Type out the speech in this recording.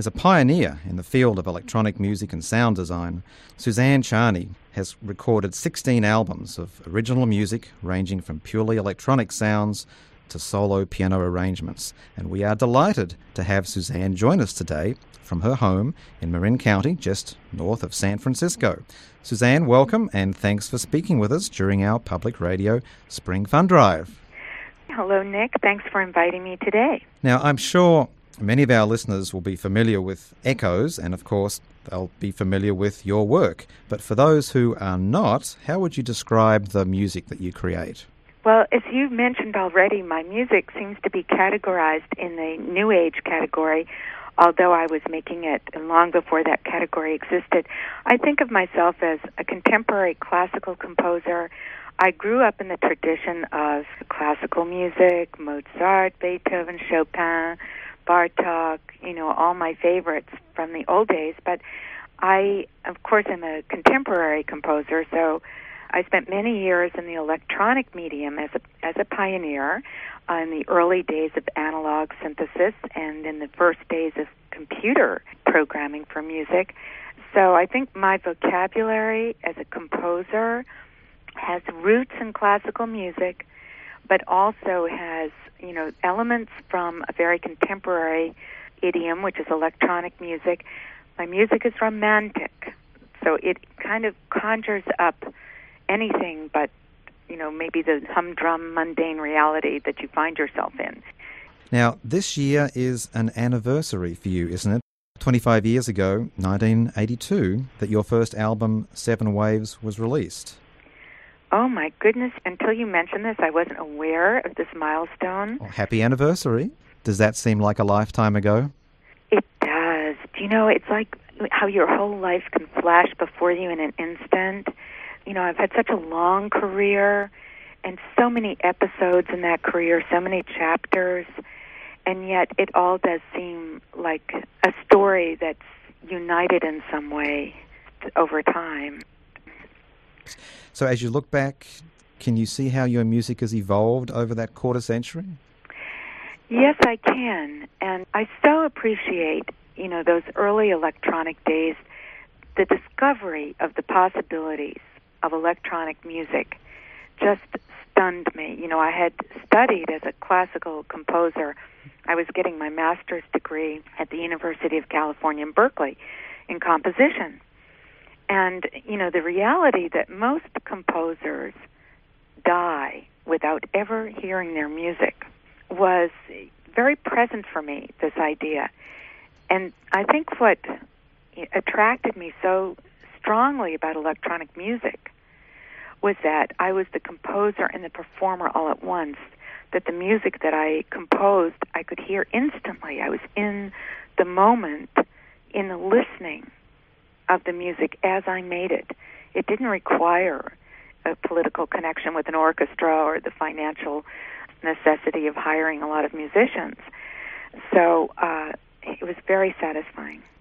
As a pioneer in the field of electronic music and sound design, Suzanne Charny has recorded 16 albums of original music ranging from purely electronic sounds to solo piano arrangements. And we are delighted to have Suzanne join us today from her home in Marin County, just north of San Francisco. Suzanne, welcome, and thanks for speaking with us during our public radio Spring Fund Drive. Hello, Nick. Thanks for inviting me today. Now, I'm sure many of our listeners will be familiar with Echoes, and of course, they'll be familiar with your work. But for those who are not, how would you describe the music that you create? Well, as you've mentioned already, my music seems to be categorized in the New Age category, although I was making it long before that category existed. I think of myself as a contemporary classical composer. I grew up in the tradition of classical music, Mozart, Beethoven, Chopin, Bartok, all my favorites from the old days. But I, of course, am a contemporary composer, so I spent many years in the electronic medium as a pioneer in the early days of analog synthesis and in the first days of computer programming for music. So I think my vocabulary as a composer has roots in classical music, but also has, elements from a very contemporary idiom, which is electronic music. My music is romantic, so it kind of conjures up anything but, maybe the humdrum, mundane reality that you find yourself in. Now, this year is an anniversary for you, isn't it? 25 years ago, 1982, that your first album, Seven Waves, was released. Oh, my goodness. Until you mentioned this, I wasn't aware of this milestone. Well, happy anniversary. Does that seem like a lifetime ago? It does. It's like how your whole life can flash before you in an instant. I've had such a long career and so many episodes in that career, so many chapters, and yet it all does seem like a story that's united in some way over time. So as you look back, can you see how your music has evolved over that quarter century? Yes, I can. And I so appreciate, those early electronic days, the discovery of the possibilities of electronic music just stunned me. I had studied as a classical composer. I was getting my master's degree at the University of California in Berkeley in composition. And, the reality that most composers die without ever hearing their music was very present for me, this idea. And I think what attracted me so strongly about electronic music was that I was the composer and the performer all at once, that the music that I composed I could hear instantly. I was in the moment, in the listening of the music as I made it. It didn't require a political connection with an orchestra or the financial necessity of hiring a lot of musicians. So it was very satisfying.